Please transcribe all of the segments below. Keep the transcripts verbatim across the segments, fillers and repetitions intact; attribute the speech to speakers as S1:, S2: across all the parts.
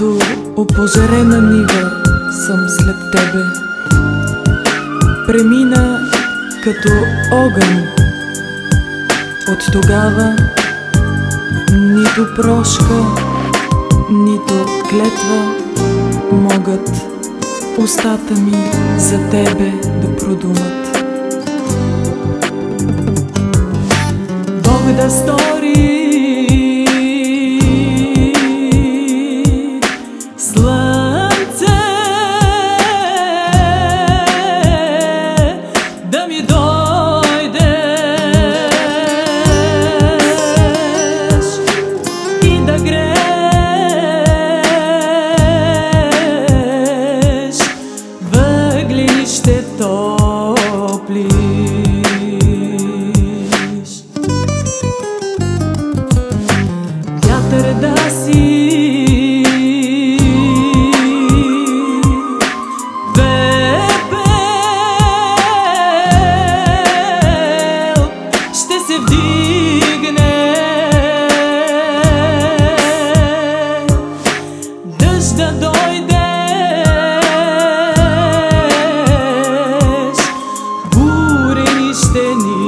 S1: Като опожарена нива съм след тебе. Премина като огън. От тогава нито прошка, нито клетва могат устата ми за тебе да продумат. Бог да стори слънце да ми дойдеш и да грееш, въгли ще топлиш. Вятър да си да дойдеш, бурени ще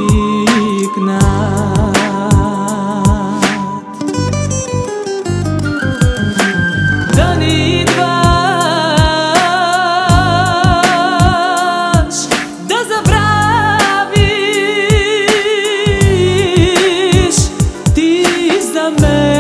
S1: никнат. Да не идваш, да забравиш ти за мен.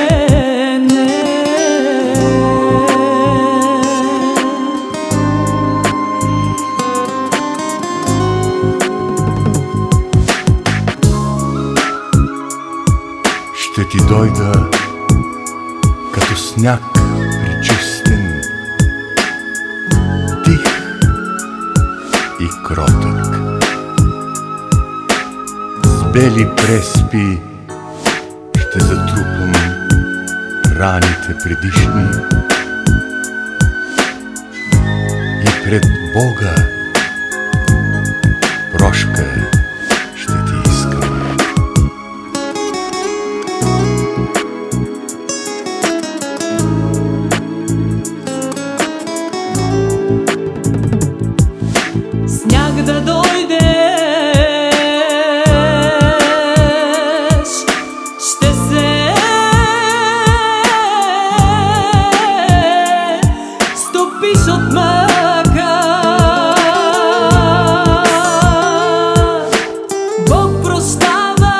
S2: Ще ти дойда като сняг пречистен, тих и кротък. С бели преспи ще затрупам раните предишни и пред Бога прошка ще ти искам.
S1: Сняг да дойдеш, ще се стопиш от мъка. Бог прощава,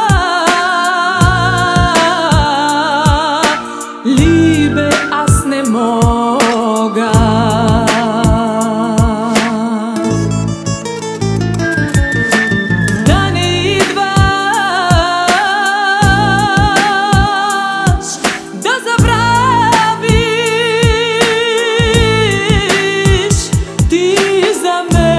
S1: либе аз не мога. За мен